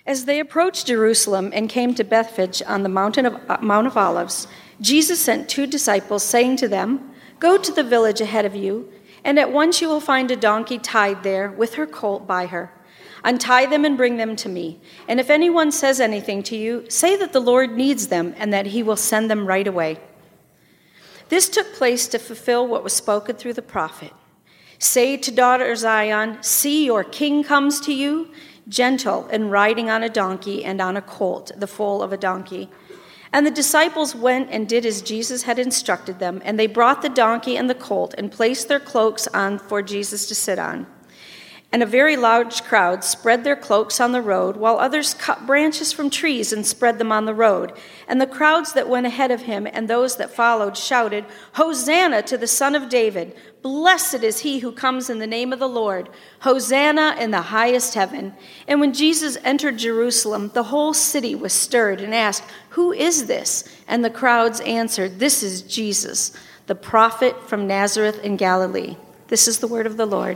As they approached Jerusalem and came to Bethphage on the Mount of Olives, Jesus sent 2 disciples, saying to them, "Go to the village ahead of you, and at once you will find a donkey tied there with her colt by her. Untie them and bring them to me. And if anyone says anything to you, say that the Lord needs them and that he will send them right away." This took place to fulfill what was spoken through the prophet. "Say to daughter Zion, see, your king comes to you, gentle and riding on a donkey and on a colt, the foal of a donkey." And the disciples went and did as Jesus had instructed them, and they brought the donkey and the colt and placed their cloaks on for Jesus to sit on. And a very large crowd spread their cloaks on the road, while others cut branches from trees and spread them on the road. And the crowds that went ahead of him and those that followed shouted, "Hosanna to the Son of David! Blessed is he who comes in the name of the Lord! Hosanna in the highest heaven!" And when Jesus entered Jerusalem, the whole city was stirred and asked, "Who is this?" And the crowds answered, "This is Jesus, the prophet from Nazareth in Galilee." This is the word of the Lord.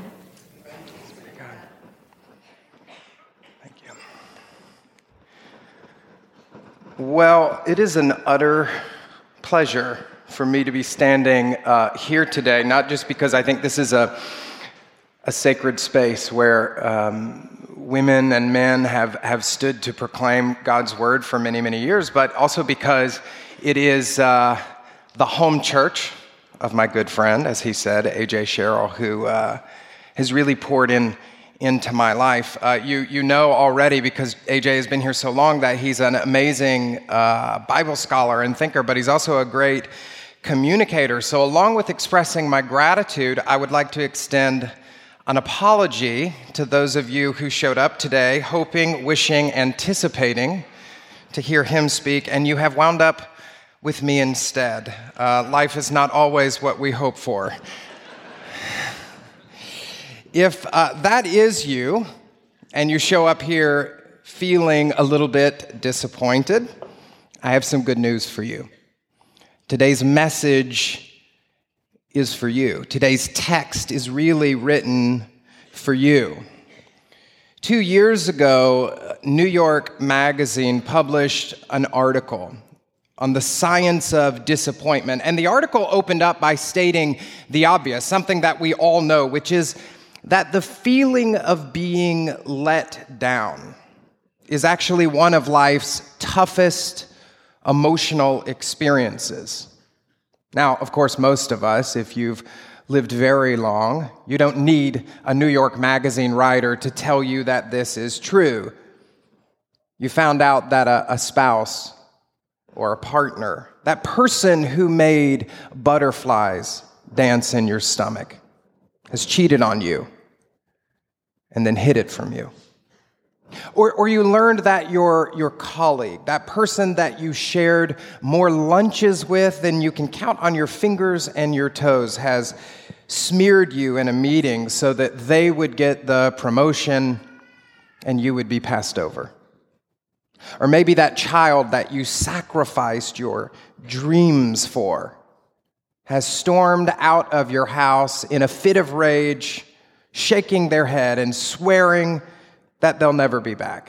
Well, it is an utter pleasure for me to be standing here today, not just because I think this is a sacred space where women and men have stood to proclaim God's word for many, many years, but also because it is the home church of my good friend, as he said, A.J. Sherrill, who has really poured into my life. You know already, because AJ has been here so long, that he's an amazing Bible scholar and thinker, but he's also a great communicator. So along with expressing my gratitude, I would like to extend an apology to those of you who showed up today, hoping, wishing, anticipating to hear him speak, and you have wound up with me instead. Life is not always what we hope for. If that is you, and you show up here feeling a little bit disappointed, I have some good news for you. Today's message is for you. Today's text is really written for you. 2 years ago, New York Magazine published an article on the science of disappointment. And the article opened up by stating the obvious, something that we all know, which is that the feeling of being let down is actually one of life's toughest emotional experiences. Now, of course, most of us, if you've lived very long, you don't need a New York Magazine writer to tell you that this is true. You found out that a spouse or a partner, that person who made butterflies dance in your stomach, has cheated on you and then hid it from you. Or you learned that your colleague, that person that you shared more lunches with than you can count on your fingers and your toes, has smeared you in a meeting so that they would get the promotion and you would be passed over. Or maybe that child that you sacrificed your dreams for has stormed out of your house in a fit of rage, shaking their head and swearing that they'll never be back.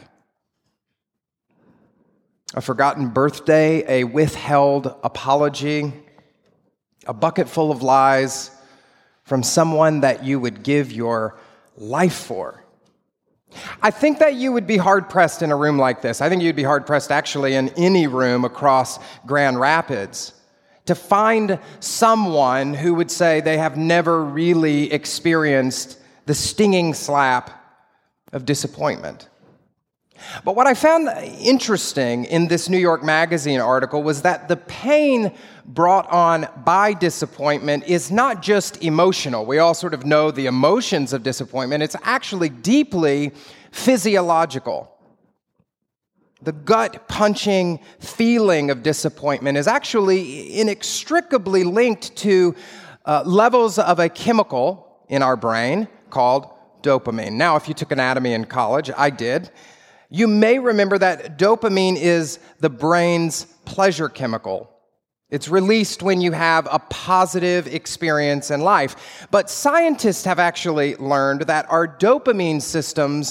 A forgotten birthday, a withheld apology, a bucket full of lies from someone that you would give your life for. I think that you would be hard-pressed in a room like this. I think you'd be hard-pressed actually in any room across Grand Rapids to find someone who would say they have never really experienced the stinging slap of disappointment. But what I found interesting in this New York Magazine article was that the pain brought on by disappointment is not just emotional. We all sort of know the emotions of disappointment. It's actually deeply physiological. The gut-punching feeling of disappointment is actually inextricably linked to levels of a chemical in our brain called dopamine. Now, if you took anatomy in college, I did, you may remember that dopamine is the brain's pleasure chemical. It's released when you have a positive experience in life. But scientists have actually learned that our dopamine systems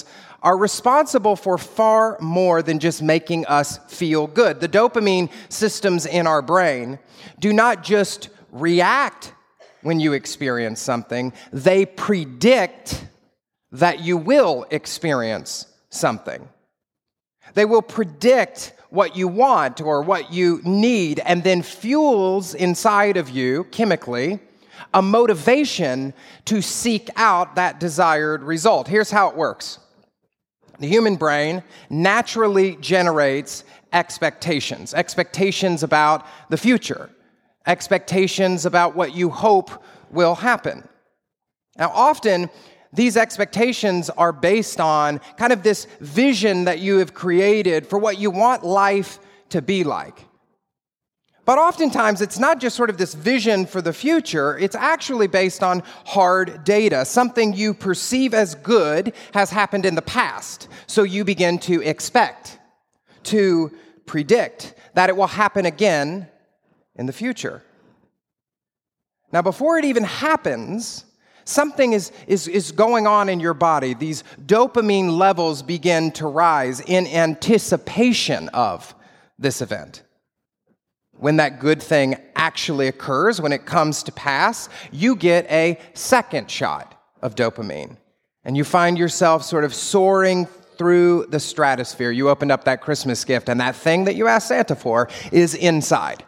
are responsible for far more than just making us feel good. The dopamine systems in our brain do not just react when you experience something, they predict that you will experience something. They will predict what you want or what you need, and then fuels inside of you, chemically, a motivation to seek out that desired result. Here's how it works. The human brain naturally generates expectations about the future, expectations about what you hope will happen. Now, often, these expectations are based on kind of this vision that you have created for what you want life to be like. But oftentimes, it's not just sort of this vision for the future, it's actually based on hard data. Something you perceive as good has happened in the past, so you begin to expect, to predict that it will happen again in the future. Now, before it even happens, something is going on in your body. These dopamine levels begin to rise in anticipation of this event. When that good thing actually occurs, when it comes to pass, you get a second shot of dopamine. And you find yourself sort of soaring through the stratosphere. You opened up that Christmas gift, and that thing that you asked Santa for is inside.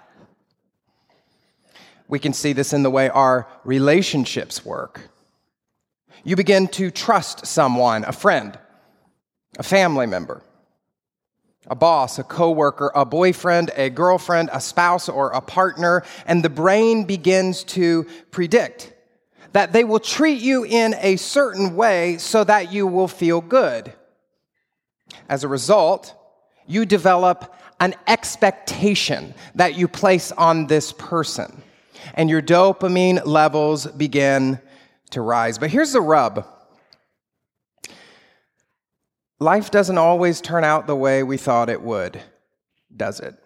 We can see this in the way our relationships work. You begin to trust someone, a friend, a family member, a boss, a coworker, a boyfriend, a girlfriend, a spouse, or a partner, and the brain begins to predict that they will treat you in a certain way so that you will feel good. As a result, you develop an expectation that you place on this person, and your dopamine levels begin to rise. But here's the rub. Life doesn't always turn out the way we thought it would, does it?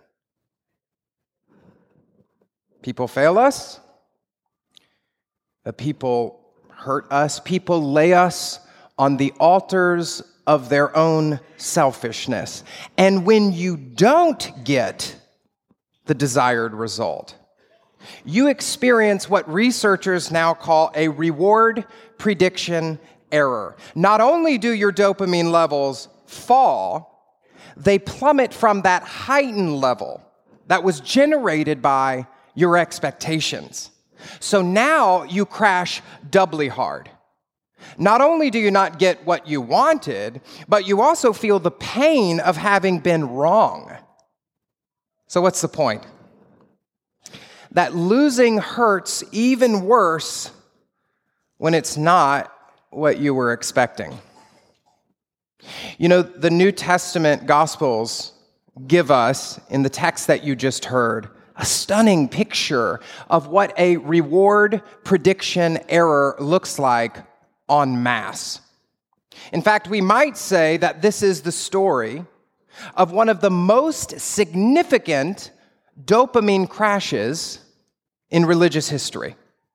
People fail us. People hurt us. People lay us on the altars of their own selfishness. And when you don't get the desired result, you experience what researchers now call a reward prediction error. Not only do your dopamine levels fall, they plummet from that heightened level that was generated by your expectations. So now you crash doubly hard. Not only do you not get what you wanted, but you also feel the pain of having been wrong. So what's the point? That losing hurts even worse when it's not what you were expecting. You know, the New Testament Gospels give us, in the text that you just heard, a stunning picture of what a reward prediction error looks like en masse. In fact, we might say that this is the story of one of the most significant dopamine crashes in religious history.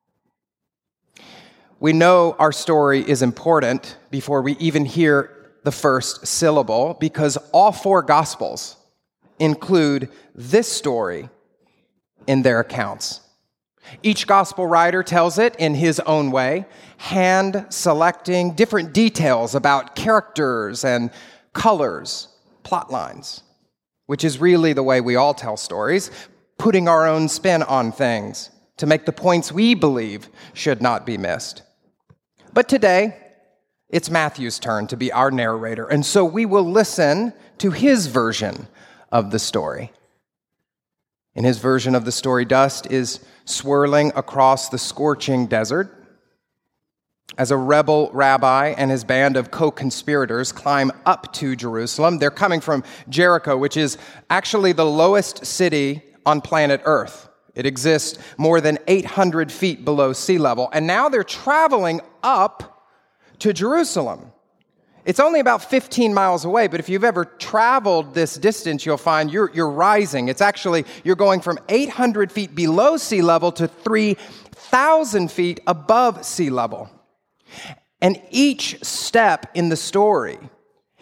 We know our story is important before we even hear the first syllable, because all four Gospels include this story in their accounts. Each Gospel writer tells it in his own way, hand-selecting different details about characters and colors, plot lines, which is really the way we all tell stories, putting our own spin on things to make the points we believe should not be missed. But today, it's Matthew's turn to be our narrator, and so we will listen to his version of the story. In his version of the story, dust is swirling across the scorching desert as a rebel rabbi and his band of co-conspirators climb up to Jerusalem. They're coming from Jericho, which is actually the lowest city on planet Earth. It exists more than 800 feet below sea level. And now they're traveling up to Jerusalem. It's only about 15 miles away, but if you've ever traveled this distance, you'll find you're rising. It's actually, you're going from 800 feet below sea level to 3,000 feet above sea level. And each step in the story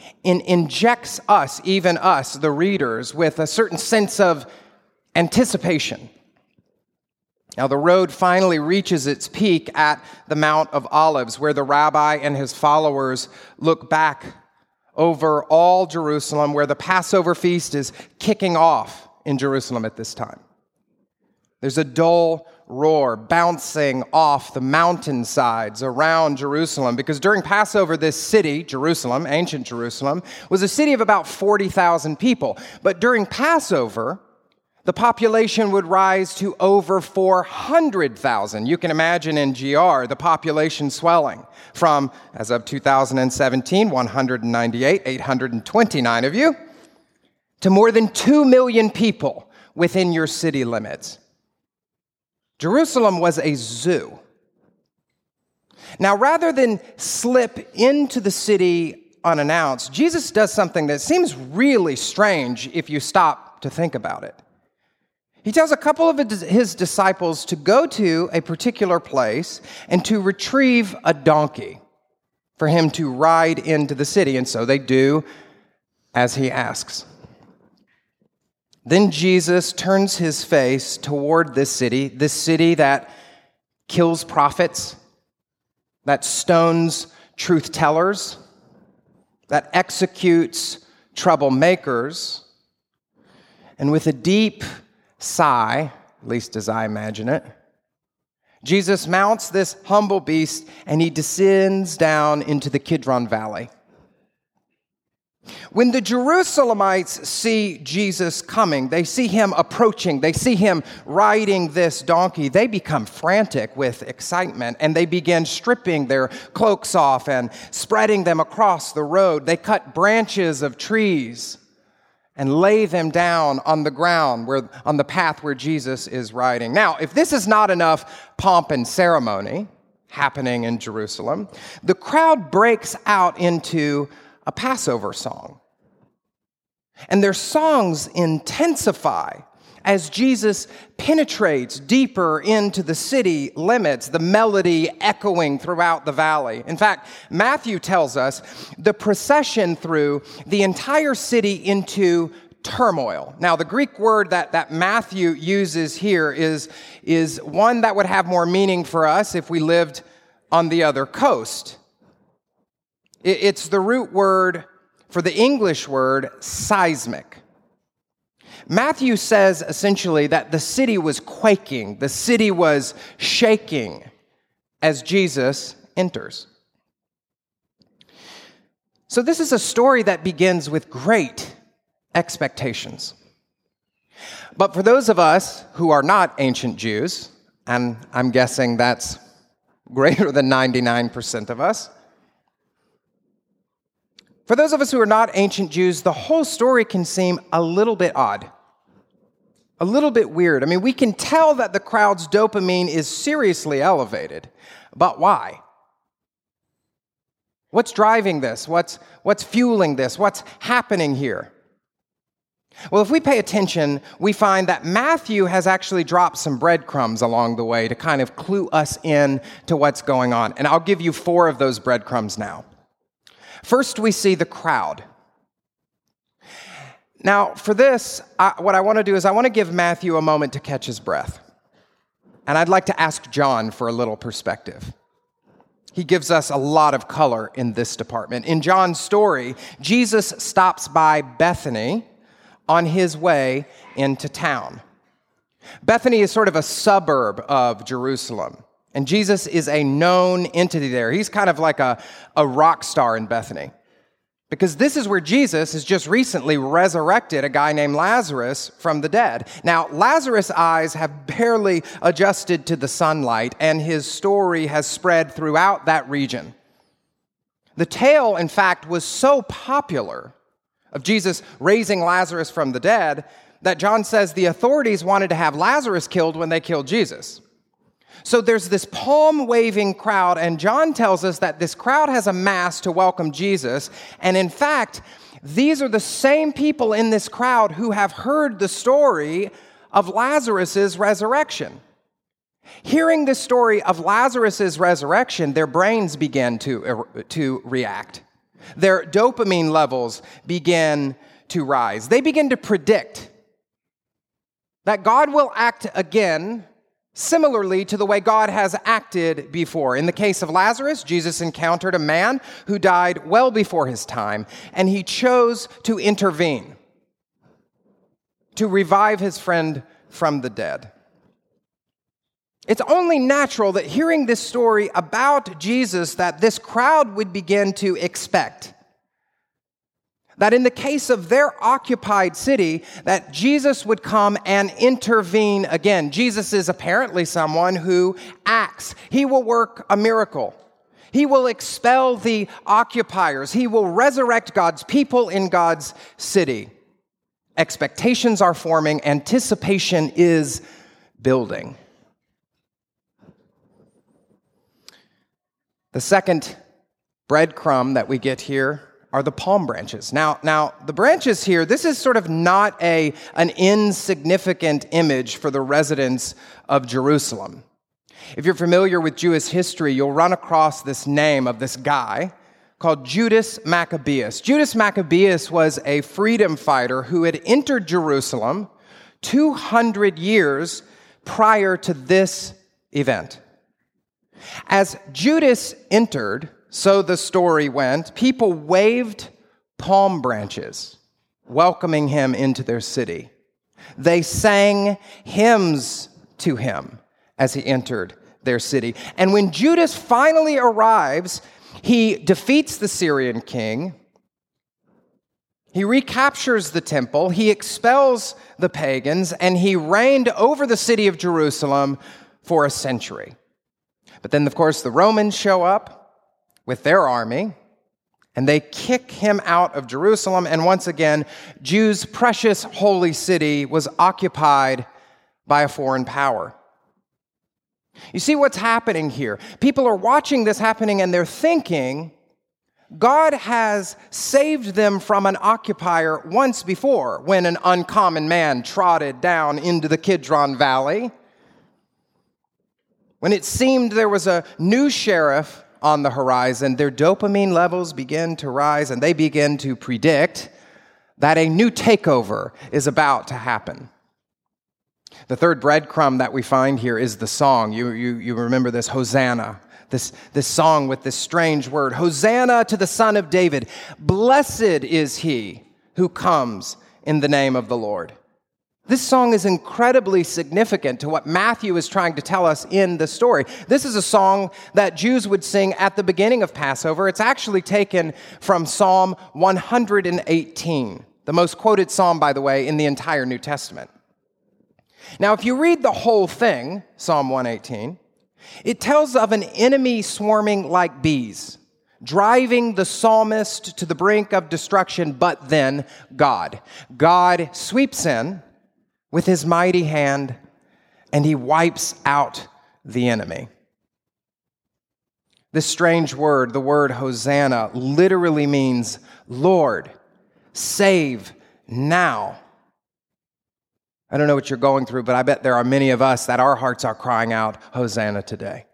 injects us, even us, the readers, with a certain sense of anticipation. Now, the road finally reaches its peak at the Mount of Olives, where the rabbi and his followers look back over all Jerusalem, where the Passover feast is kicking off in Jerusalem at this time. There's a dull roar bouncing off the mountainsides around Jerusalem, because during Passover, this city, Jerusalem, ancient Jerusalem, was a city of about 40,000 people. But during Passover, the population would rise to over 400,000. You can imagine in GR the population swelling from, as of 2017, 198, 829 of you, to more than 2 million people within your city limits. Jerusalem was a zoo. Now, rather than slip into the city unannounced, Jesus does something that seems really strange if you stop to think about it. He tells a couple of his disciples to go to a particular place and to retrieve a donkey for him to ride into the city. And so they do as he asks. Then Jesus turns his face toward this city that kills prophets, that stones truth tellers, that executes troublemakers, and with a deep sigh, at least as I imagine it, Jesus mounts this humble beast and he descends down into the Kidron Valley. When the Jerusalemites see Jesus coming, they see him approaching, they see him riding this donkey, they become frantic with excitement and they begin stripping their cloaks off and spreading them across the road. They cut branches of trees and lay them down on the ground, on the path where Jesus is riding. Now, if this is not enough pomp and ceremony happening in Jerusalem, the crowd breaks out into a Passover song. And their songs intensify as Jesus penetrates deeper into the city limits, the melody echoing throughout the valley. In fact, Matthew tells us the procession threw the entire city into turmoil. Now, the Greek word that Matthew uses here is one that would have more meaning for us if we lived on the other coast. It's the root word for the English word seismic. Matthew says essentially that the city was quaking, the city was shaking as Jesus enters. So this is a story that begins with great expectations. But for those of us who are not ancient Jews, and I'm guessing that's greater than 99% of us, for those of us who are not ancient Jews, the whole story can seem a little bit odd, a little bit weird. I mean, we can tell that the crowd's dopamine is seriously elevated, but why? What's driving this? What's fueling this? What's happening here? Well, if we pay attention, we find that Matthew has actually dropped some breadcrumbs along the way to kind of clue us in to what's going on. And I'll give you 4 of those breadcrumbs now. First, we see the crowd. Now, for this, what I want to do is I want to give Matthew a moment to catch his breath. And I'd like to ask John for a little perspective. He gives us a lot of color in this department. In John's story, Jesus stops by Bethany on his way into town. Bethany is sort of a suburb of Jerusalem. And Jesus is a known entity there. He's kind of like a rock star in Bethany. Because this is where Jesus has just recently resurrected a guy named Lazarus from the dead. Now, Lazarus' eyes have barely adjusted to the sunlight, and his story has spread throughout that region. The tale, in fact, was so popular of Jesus raising Lazarus from the dead that John says the authorities wanted to have Lazarus killed when they killed Jesus. So there's this palm-waving crowd, and John tells us that this crowd has amassed to welcome Jesus. And in fact, these are the same people in this crowd who have heard the story of Lazarus' resurrection. Hearing the story of Lazarus' resurrection, their brains began to react. their dopamine levels begin to rise. They begin to predict that God will act again similarly to the way God has acted before. In the case of Lazarus, Jesus encountered a man who died well before his time, and he chose to intervene, to revive his friend from the dead. It's only natural that hearing this story about Jesus that this crowd would begin to expect that in the case of their occupied city, that Jesus would come and intervene again. Jesus is apparently someone who acts. He will work a miracle. He will expel the occupiers. He will resurrect God's people in God's city. Expectations are forming. Anticipation is building. The second breadcrumb that we get here are the palm branches. Now, the branches here, this is sort of not an insignificant image for the residents of Jerusalem. If you're familiar with Jewish history, you'll run across this name of this guy called Judas Maccabeus. Judas Maccabeus was a freedom fighter who had entered Jerusalem 200 years prior to this event. As Judas entered, so the story went, people waved palm branches, welcoming him into their city. They sang hymns to him as he entered their city. And when Judas finally arrives, he defeats the Syrian king. He recaptures the temple. He expels the pagans, and he reigned over the city of Jerusalem for a century. But then, of course, the Romans show up with their army, and they kick him out of Jerusalem, and once again, Jews' precious holy city was occupied by a foreign power. You see what's happening here? People are watching this happening, and they're thinking, God has saved them from an occupier once before, when an uncommon man trotted down into the Kidron Valley, when it seemed there was a new sheriff on the horizon. Their dopamine levels begin to rise, and they begin to predict that a new takeover is about to happen. The third breadcrumb that we find here is the song. You remember this, Hosanna, this song with this strange word. Hosanna to the Son of David. Blessed is he who comes in the name of the Lord. This song is incredibly significant to what Matthew is trying to tell us in the story. This is a song that Jews would sing at the beginning of Passover. It's actually taken from Psalm 118, the most quoted psalm, by the way, in the entire New Testament. Now, if you read the whole thing, Psalm 118, it tells of an enemy swarming like bees, driving the psalmist to the brink of destruction, but then God sweeps in with his mighty hand, and he wipes out the enemy. This strange word, the word Hosanna, literally means, Lord, save now. I don't know what you're going through, but I bet there are many of us that our hearts are crying out, Hosanna today.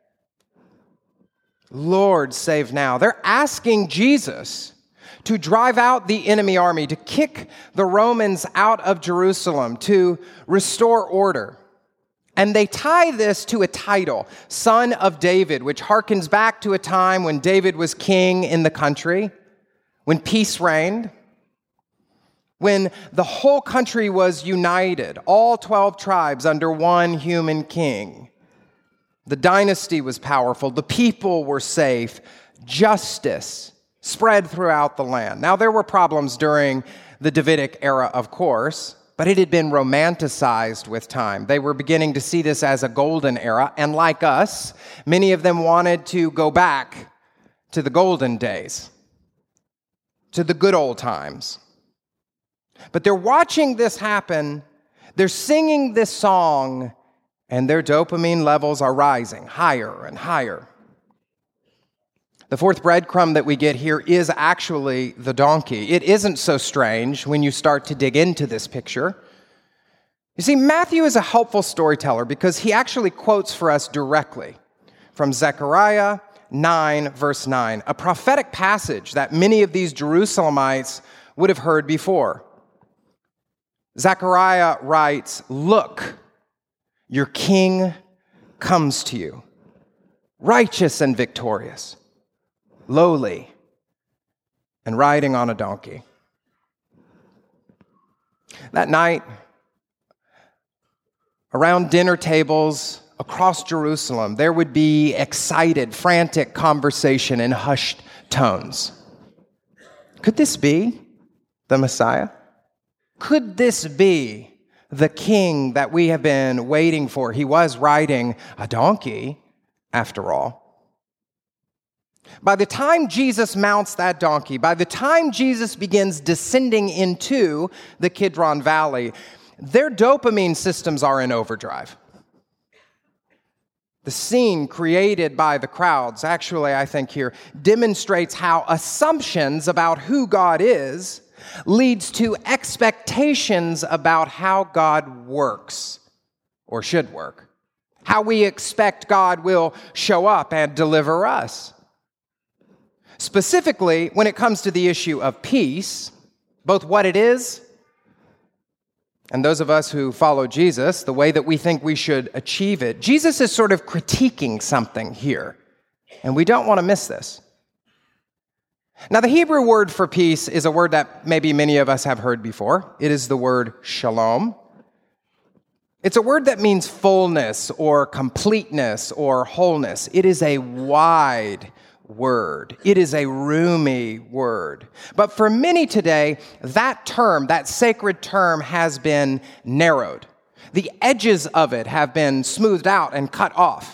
Lord, save now. They're asking Jesus to drive out the enemy army, to kick the Romans out of Jerusalem, to restore order. And they tie this to a title, Son of David, which harkens back to a time when David was king in the country, when peace reigned, when the whole country was united, all 12 tribes under one human king. The dynasty was powerful, the people were safe, justice spread throughout the land. Now, there were problems during the Davidic era, of course, but it had been romanticized with time. They were beginning to see this as a golden era, and like us, many of them wanted to go back to the golden days, to the good old times. But they're watching this happen, they're singing this song, and their dopamine levels are rising higher and higher. The fourth breadcrumb that we get here is actually the donkey. It isn't so strange when you start to dig into this picture. You see, Matthew is a helpful storyteller because he actually quotes for us directly from Zechariah 9, verse 9, a prophetic passage that many of these Jerusalemites would have heard before. Zechariah writes, "Look, your king comes to you, righteous and victorious, lowly, and riding on a donkey." That night, around dinner tables across Jerusalem, there would be excited, frantic conversation in hushed tones. Could this be the Messiah? Could this be the king that we have been waiting for? He was riding a donkey, after all. By the time Jesus mounts that donkey, by the time Jesus begins descending into the Kidron Valley, their dopamine systems are in overdrive. The scene created by the crowds, actually, I think here, demonstrates how assumptions about who God is leads to expectations about how God works, or should work. How we expect God will show up and deliver us. Specifically, when it comes to the issue of peace, both what it is, and those of us who follow Jesus, the way that we think we should achieve it, Jesus is sort of critiquing something here, and we don't want to miss this. Now, the Hebrew word for peace is a word that maybe many of us have heard before. It is the word shalom. It's a word that means fullness or completeness or wholeness. It is a wide word. It is a roomy word. But for many today, that term, that sacred term, has been narrowed. The edges of it have been smoothed out and cut off.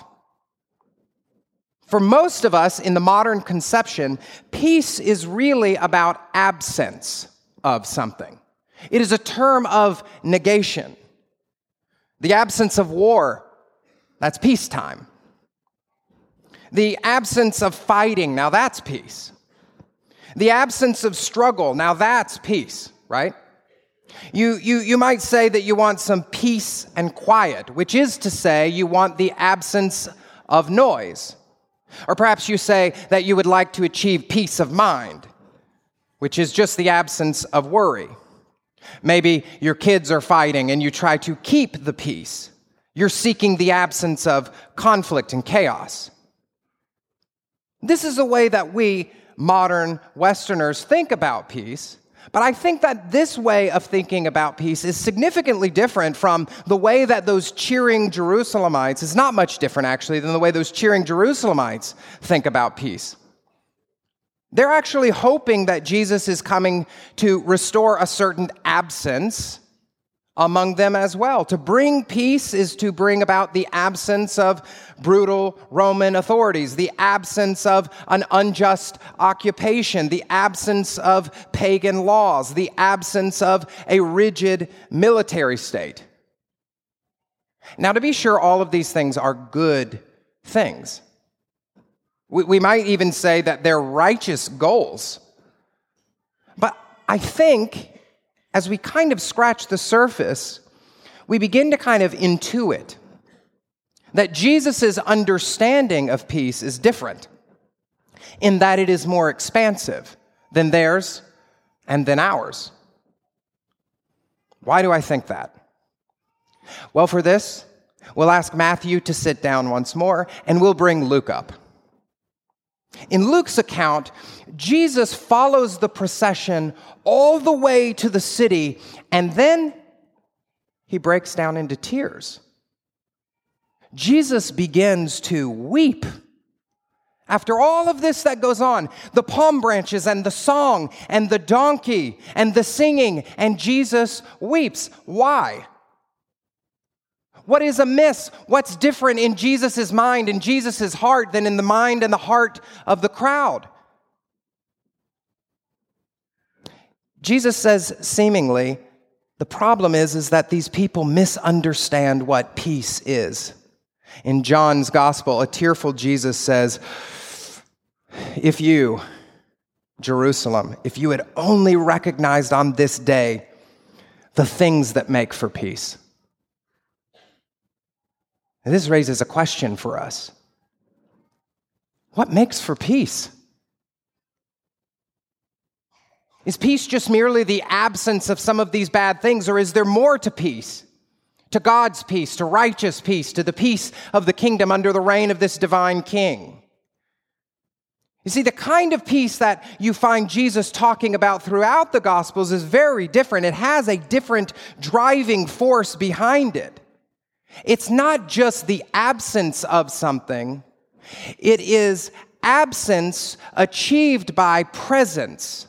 For most of us in the modern conception, peace is really about absence of something. It is a term of negation. The absence of war, that's peacetime. The absence of fighting, now that's peace. The absence of struggle, now that's peace, right? You might say that you want some peace and quiet, which is to say you want the absence of noise. Or perhaps you say that you would like to achieve peace of mind, which is just the absence of worry. Maybe your kids are fighting and you try to keep the peace. You're seeking the absence of conflict and chaos. This is a way that we modern Westerners think about peace, but I think that this way of thinking about peace is significantly different from the way that those cheering Jerusalemites, it's not much different actually than the way those cheering Jerusalemites think about peace. They're actually hoping that Jesus is coming to restore a certain absence among them as well. To bring peace is to bring about the absence of brutal Roman authorities, the absence of an unjust occupation, the absence of pagan laws, the absence of a rigid military state. Now, to be sure, all of these things are good things. We might even say that they're righteous goals. But I think as we kind of scratch the surface, we begin to kind of intuit that Jesus' understanding of peace is different in that it is more expansive than theirs and than ours. Why do I think that? Well, for this, we'll ask Matthew to sit down once more, and we'll bring Luke up. In Luke's account, Jesus follows the procession all the way to the city, and then he breaks down into tears. Jesus begins to weep. After all of this that goes on, the palm branches and the song and the donkey and the singing, and Jesus weeps. Why? What is amiss? What's different in Jesus' mind and Jesus' heart than in the mind and the heart of the crowd? Jesus says, seemingly, the problem is that these people misunderstand what peace is. In John's gospel, a tearful Jesus says, if you, Jerusalem, if you had only recognized on this day the things that make for peace. And this raises a question for us. What makes for peace? Is peace just merely the absence of some of these bad things, or is there more to peace? To God's peace, to righteous peace, to the peace of the kingdom under the reign of this divine king. You see, the kind of peace that you find Jesus talking about throughout the Gospels is very different. It has a different driving force behind it. It's not just the absence of something. It is absence achieved by presence.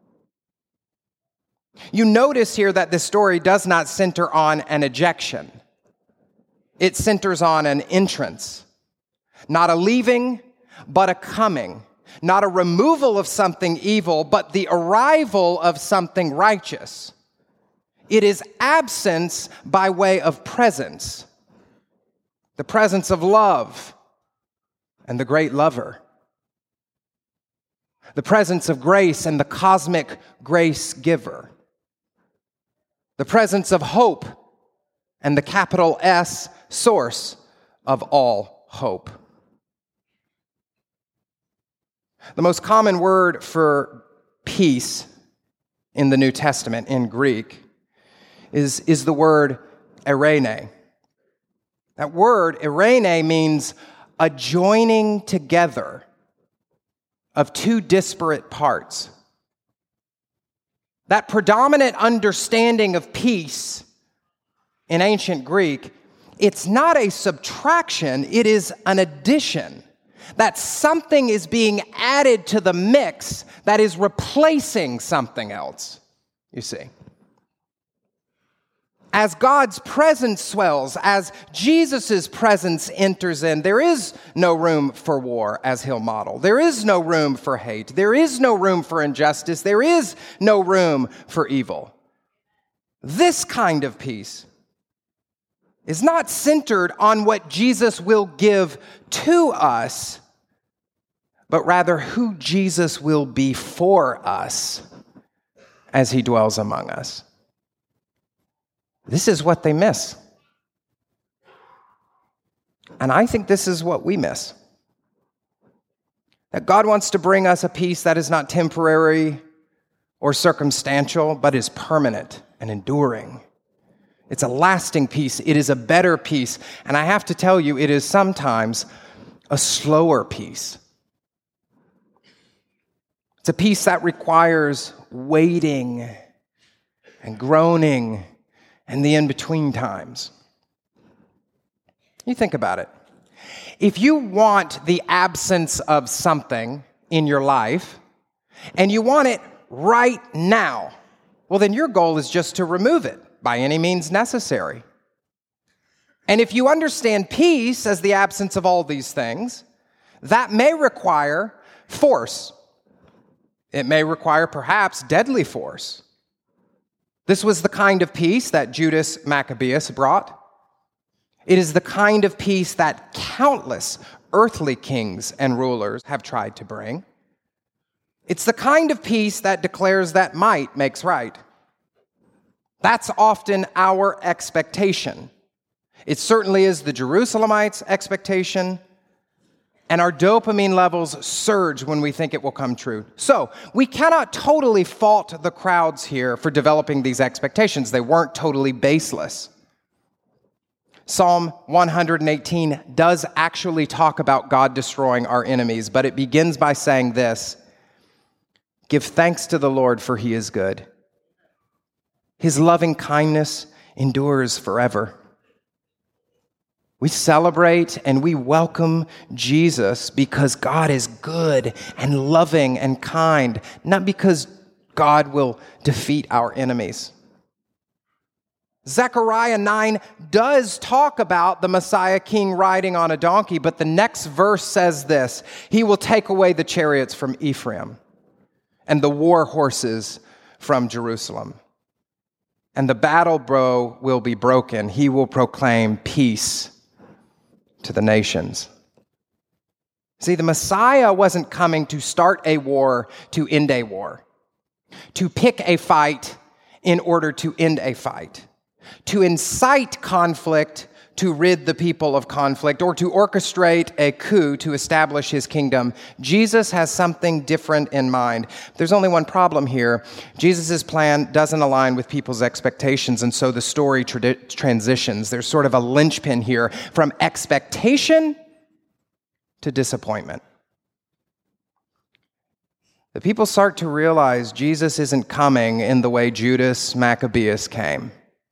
You notice here that this story does not center on an ejection. It centers on an entrance. Not a leaving, but a coming. Not a removal of something evil, but the arrival of something righteous. It is absence by way of presence. The presence of love and the great lover. The presence of grace and the cosmic grace giver. The presence of hope and the capital S source of all hope. The most common word for peace in the New Testament in Greek is the word eirene. That word, eirene, means a joining together of two disparate parts. That predominant understanding of peace in ancient Greek, it's not a subtraction, it is an addition. That something is being added to the mix that is replacing something else, you see. As God's presence swells, as Jesus' presence enters in, there is no room for war, as he'll model. There is no room for hate. There is no room for injustice. There is no room for evil. This kind of peace is not centered on what Jesus will give to us, but rather who Jesus will be for us as he dwells among us. This is what they miss. And I think this is what we miss. That God wants to bring us a peace that is not temporary or circumstantial, but is permanent and enduring. It's a lasting peace. It is a better peace. And I have to tell you, it is sometimes a slower peace. It's a peace that requires waiting and groaning and the in-between times. You think about it. If you want the absence of something in your life, and you want it right now, well, then your goal is just to remove it by any means necessary. And if you understand peace as the absence of all these things, that may require force. It may require perhaps deadly force. This was the kind of peace that Judas Maccabeus brought. It is the kind of peace that countless earthly kings and rulers have tried to bring. It's the kind of peace that declares that might makes right. That's often our expectation. It certainly is the Jerusalemites' expectation, and our dopamine levels surge when we think it will come true. So, we cannot totally fault the crowds here for developing these expectations. They weren't totally baseless. Psalm 118 does actually talk about God destroying our enemies, but it begins by saying this: "Give thanks to the Lord, for he is good. His loving kindness endures forever." We celebrate and we welcome Jesus because God is good and loving and kind, not because God will defeat our enemies. Zechariah 9 does talk about the Messiah king riding on a donkey, but the next verse says this: "He will take away the chariots from Ephraim and the war horses from Jerusalem. And the battle bow will be broken. He will proclaim peace to the nations." See, the Messiah wasn't coming to start a war to end a war, to pick a fight in order to end a fight, to incite conflict to rid the people of conflict or to orchestrate a coup to establish his kingdom. Jesus has something different in mind. There's only one problem here. Jesus' plan doesn't align with people's expectations, and so the story transitions. There's sort of a linchpin here from expectation to disappointment. The people start to realize Jesus isn't coming in the way Judas Maccabeus came.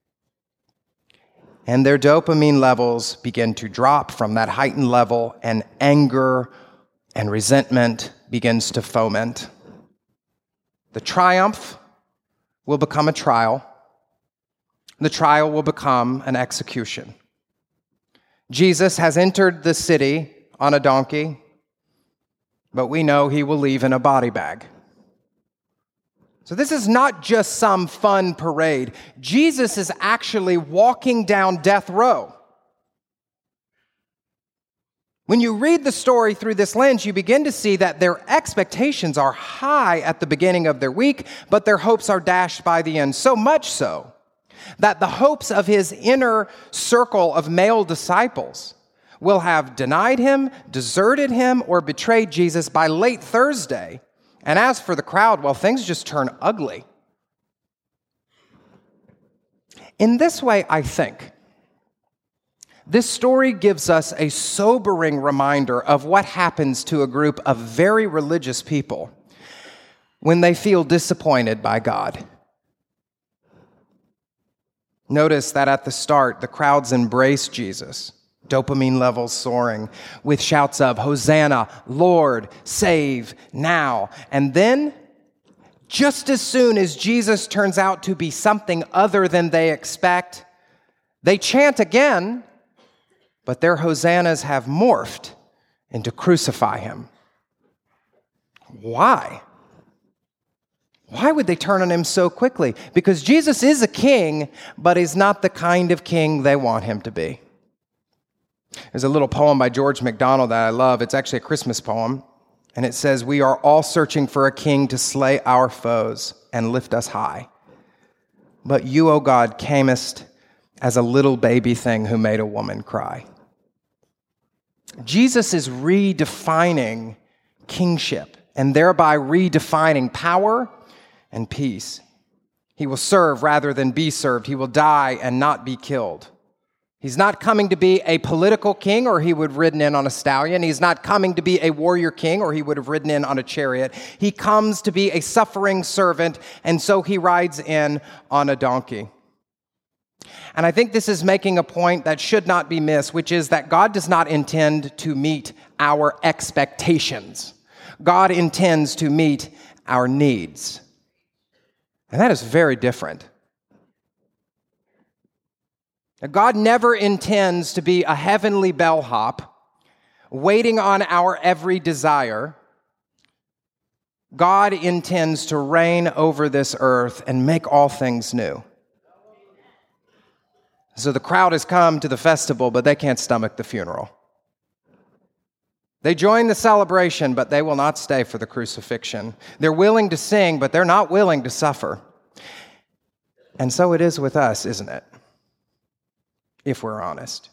And their dopamine levels begin to drop from that heightened level, and anger and resentment begins to foment. The triumph will become a trial. The trial will become an execution. Jesus has entered the city on a donkey, but we know he will leave in a body bag. So this is not just some fun parade. Jesus is actually walking down death row. When you read the story through this lens, you begin to see that their expectations are high at the beginning of their week, but their hopes are dashed by the end. So much so that the hopes of his inner circle of male disciples will have denied him, deserted him, or betrayed Jesus by late Thursday. And as for the crowd, well, things just turn ugly. In this way, I think, this story gives us a sobering reminder of what happens to a group of very religious people when they feel disappointed by God. Notice that at the start, the crowds embrace Jesus, dopamine levels soaring, with shouts of, "Hosanna, Lord, save now." And then, just as soon as Jesus turns out to be something other than they expect, they chant again, but their hosannas have morphed into "Crucify him." Why? Why would they turn on him so quickly? Because Jesus is a king, but he's not the kind of king they want him to be. There's a little poem by George MacDonald that I love. It's actually a Christmas poem. And it says, "We are all searching for a king to slay our foes and lift us high. But you, O God, camest as a little baby thing who made a woman cry." Jesus is redefining kingship and thereby redefining power and peace. He will serve rather than be served. He will die and not be killed. He's not coming to be a political king, or he would have ridden in on a stallion. He's not coming to be a warrior king, or he would have ridden in on a chariot. He comes to be a suffering servant, and so he rides in on a donkey. And I think this is making a point that should not be missed, which is that God does not intend to meet our expectations. God intends to meet our needs. And that is very different. God never intends to be a heavenly bellhop waiting on our every desire. God intends to reign over this earth and make all things new. So the crowd has come to the festival, but they can't stomach the funeral. They join the celebration, but they will not stay for the crucifixion. They're willing to sing, but they're not willing to suffer. And so it is with us, isn't it? If we're honest.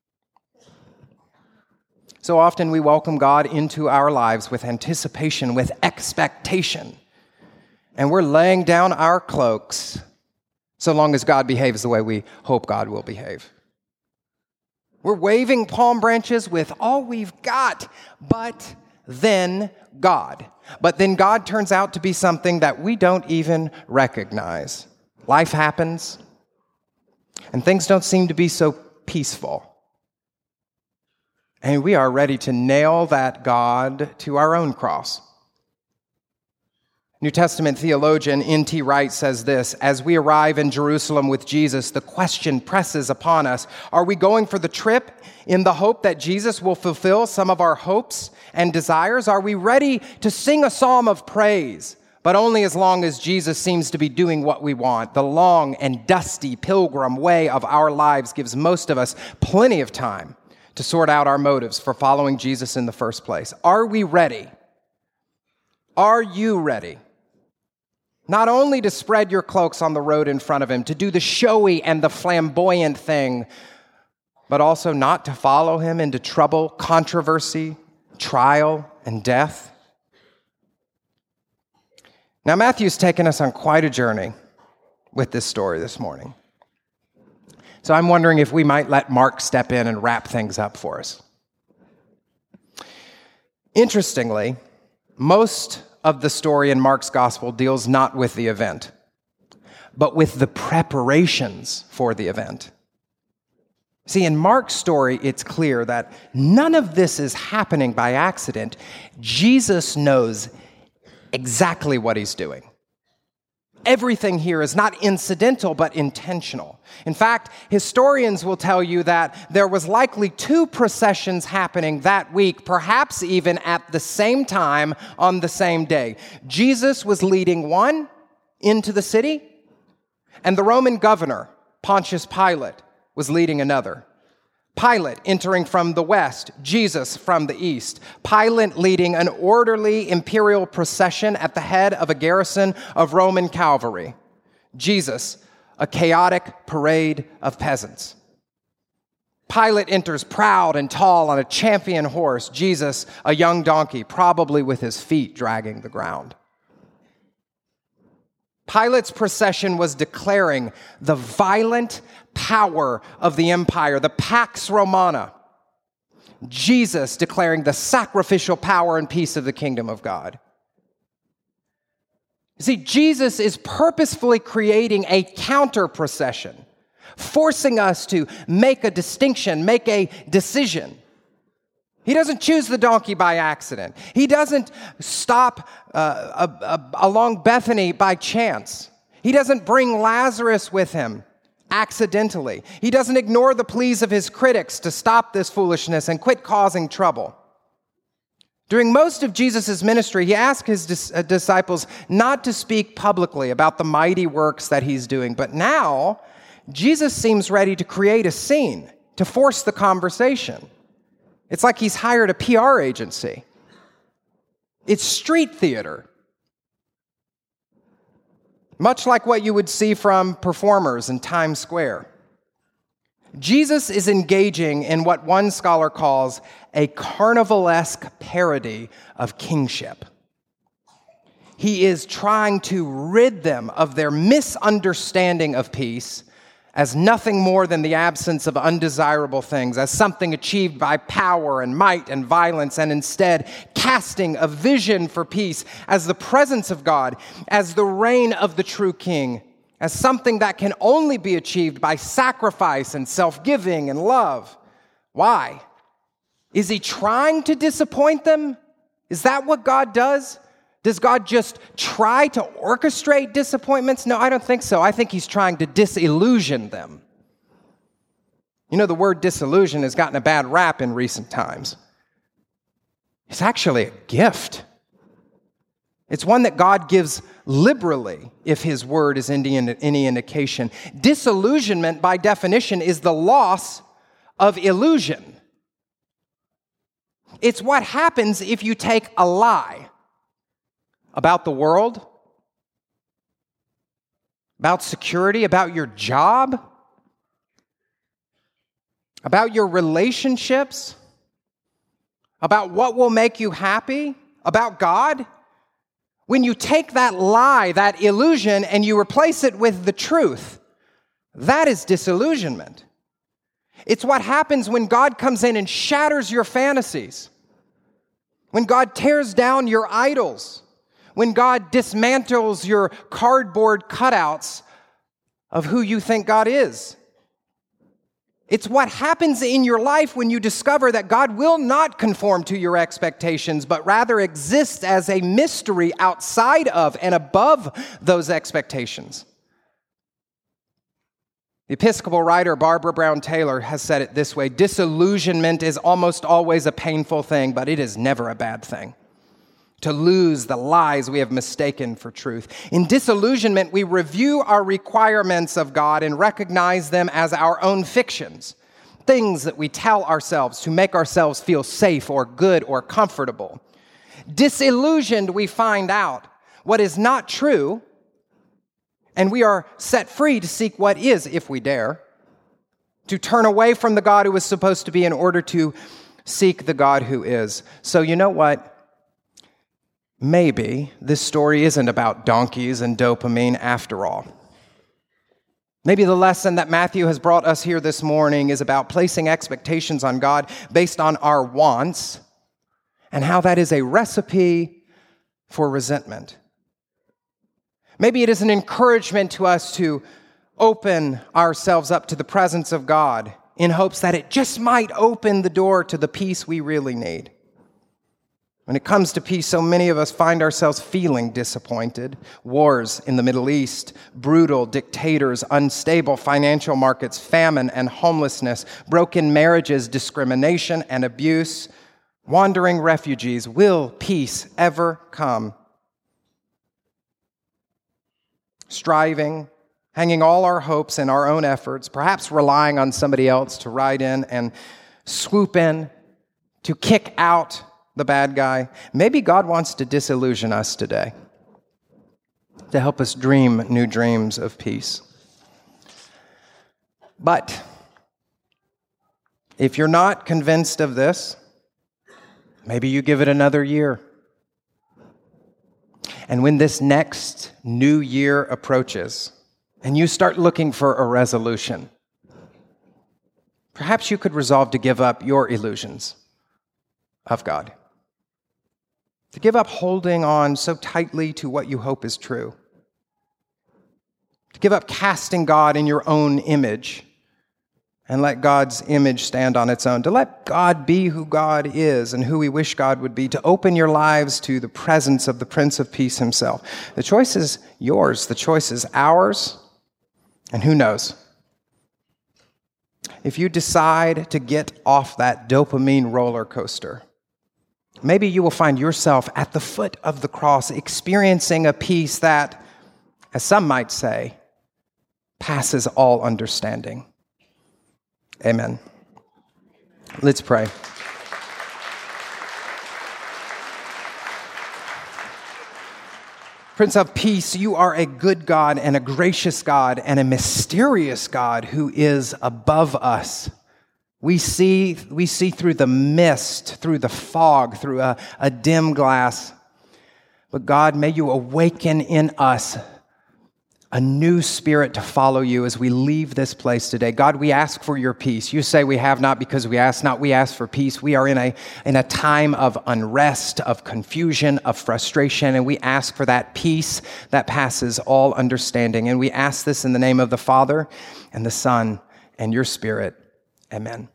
So often we welcome God into our lives with anticipation, with expectation. And we're laying down our cloaks so long as God behaves the way we hope God will behave. We're waving palm branches with all we've got, but then God. But then God turns out to be something that we don't even recognize. Life happens, and things don't seem to be so peaceful. And we are ready to nail that God to our own cross. New Testament theologian N.T. Wright says this: as we arrive in Jerusalem with Jesus, the question presses upon us, are we going for the trip in the hope that Jesus will fulfill some of our hopes and desires? Are we ready to sing a psalm of praise, but only as long as Jesus seems to be doing what we want? The long and dusty pilgrim way of our lives gives most of us plenty of time to sort out our motives for following Jesus in the first place. Are we ready? Are you ready? Not only to spread your cloaks on the road in front of him, to do the showy and the flamboyant thing, but also not to follow him into trouble, controversy, trial, and death. Now, Matthew's taken us on quite a journey with this story this morning. So I'm wondering if we might let Mark step in and wrap things up for us. Interestingly, most of the story in Mark's gospel deals not with the event, but with the preparations for the event. See, in Mark's story, it's clear that none of this is happening by accident. Jesus knows exactly what he's doing. Everything here is not incidental, but intentional. In fact, historians will tell you that there was likely 2 processions happening that week, perhaps even at the same time on the same day. Jesus was leading one into the city, and the Roman governor, Pontius Pilate, was leading another. Pilate entering from the west, Jesus from the east. Pilate leading an orderly imperial procession at the head of a garrison of Roman cavalry. Jesus, a chaotic parade of peasants. Pilate enters proud and tall on a champion horse. Jesus, a young donkey, probably with his feet dragging the ground. Pilate's procession was declaring the violent power of the empire, the Pax Romana. Jesus declaring the sacrificial power and peace of the kingdom of God. You see, Jesus is purposefully creating a counter procession, forcing us to make a distinction, make a decision. He doesn't choose the donkey by accident. He doesn't stop along Bethany by chance. He doesn't bring Lazarus with him accidentally. He doesn't ignore the pleas of his critics to stop this foolishness and quit causing trouble. During most of Jesus' ministry, he asked his disciples not to speak publicly about the mighty works that he's doing. But now, Jesus seems ready to create a scene, to force the conversation. It's like he's hired a PR agency. It's street theater. Much like what you would see from performers in Times Square. Jesus is engaging in what one scholar calls a carnivalesque parody of kingship. He is trying to rid them of their misunderstanding of peace as nothing more than the absence of undesirable things, as something achieved by power and might and violence, and instead casting a vision for peace as the presence of God, as the reign of the true King, as something that can only be achieved by sacrifice and self-giving and love. Why? Is he trying to disappoint them? Is that what God does? Does God just try to orchestrate disappointments? No, I don't think so. I think he's trying to disillusion them. You know, the word disillusion has gotten a bad rap in recent times. It's actually a gift. It's one that God gives liberally, if his word is any indication. Disillusionment, by definition, is the loss of illusion. It's what happens if you take a lie about the world, about security, about your job, about your relationships, about what will make you happy, about God. When you take that lie, that illusion, and you replace it with the truth, that is disillusionment. It's what happens when God comes in and shatters your fantasies, when God tears down your idols, when God dismantles your cardboard cutouts of who you think God is. It's what happens in your life when you discover that God will not conform to your expectations, but rather exists as a mystery outside of and above those expectations. The Episcopal writer Barbara Brown Taylor has said it this way: disillusionment is almost always a painful thing, but it is never a bad thing. To lose the lies we have mistaken for truth. In disillusionment, we review our requirements of God and recognize them as our own fictions, things that we tell ourselves to make ourselves feel safe or good or comfortable. Disillusioned, we find out what is not true, and we are set free to seek what is, if we dare. to turn away from the God who was supposed to be in order to seek the God who is. So you know what? Maybe this story isn't about donkeys and dopamine after all. Maybe the lesson that Matthew has brought us here this morning is about placing expectations on God based on our wants and how that is a recipe for resentment. Maybe it is an encouragement to us to open ourselves up to the presence of God in hopes that it just might open the door to the peace we really need. When it comes to peace, so many of us find ourselves feeling disappointed. Wars in the Middle East, brutal dictators, unstable financial markets, famine and homelessness, broken marriages, discrimination and abuse, wandering refugees. Will peace ever come? Striving, hanging all our hopes in our own efforts, perhaps relying on somebody else to ride in and swoop in, to kick out the bad guy. Maybe God wants to disillusion us today, to help us dream new dreams of peace. But if you're not convinced of this, maybe you give it another year. And when this next new year approaches, and you start looking for a resolution, perhaps you could resolve to give up your illusions of God, to give up holding on so tightly to what you hope is true, to give up casting God in your own image and let God's image stand on its own, to let God be who God is and who we wish God would be, to open your lives to the presence of the Prince of Peace himself. The choice is yours. The choice is ours. And who knows? If you decide to get off that dopamine roller coaster, maybe you will find yourself at the foot of the cross experiencing a peace that, as some might say, passes all understanding. Amen. Let's pray. Prince of Peace, you are a good God and a gracious God and a mysterious God who is above us. We see through the mist, through the fog, through a dim glass. But God, may you awaken in us a new spirit to follow you as we leave this place today. God, we ask for your peace. You say we have not because we ask not. We ask for peace. We are in a time of unrest, of confusion, of frustration, and we ask for that peace that passes all understanding. And we ask this in the name of the Father and the Son and your Spirit. Amen.